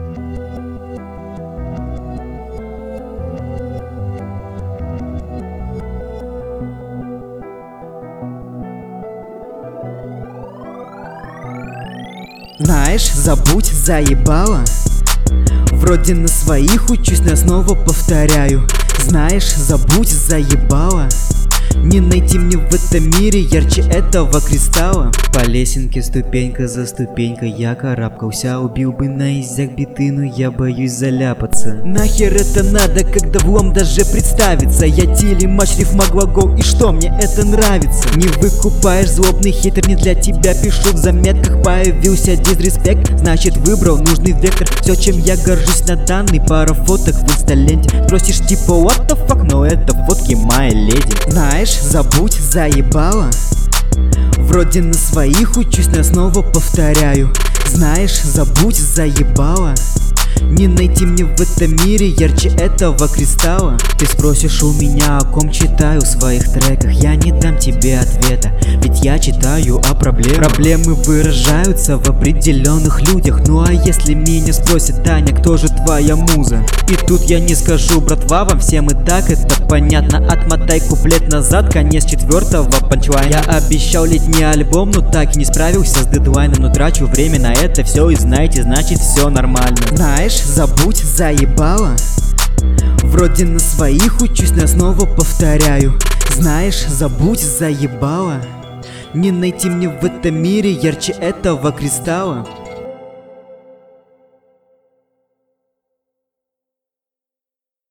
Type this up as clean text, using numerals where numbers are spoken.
Знаешь, забудь, заебало. Вроде на своих учусь, но я снова повторяю. Знаешь, забудь, заебало. Не найти мне в этом мире ярче этого кристалла. По лесенке ступенька за ступенькой я карабкался. Убил бы наизяк биты, но я боюсь заляпаться. Нахер это надо, когда влом даже представится. Я телематч, рифма, глагол, и что, мне это нравится. Не выкупаешь, злобный хейтер, не для тебя пишу в заметках. Появился дизреспект, значит выбрал нужный вектор. Все, чем я горжусь на данный, пара фоток в инсталенте. Спросишь типа what the fuck, но это фотки моей леди. Знаешь, забудь, заебало. Вроде на своих учусь, но я снова повторяю. Знаешь, забудь, заебало. Не найти мне в этом мире ярче этого кристалла. Ты спросишь у меня, о ком читаю в своих треках. Я не дам тебе ответа, ведь я читаю о проблемах. Проблемы выражаются в определенных людях. Ну а если меня спросят, Таня, кто же твоя муза? И тут я не скажу, братва, вам всем и так это понятно. Отмотай куплет назад, конец 4-го панчлайна. Я обещал летний альбом, но так и не справился с дедлайном. Но трачу время на это все, и знаете, значит все нормально. Знаешь, забудь, заебало. Вроде на своих учусь, но я снова повторяю. Знаешь, забудь, заебало. Не найти мне в этом мире ярче этого кристалла.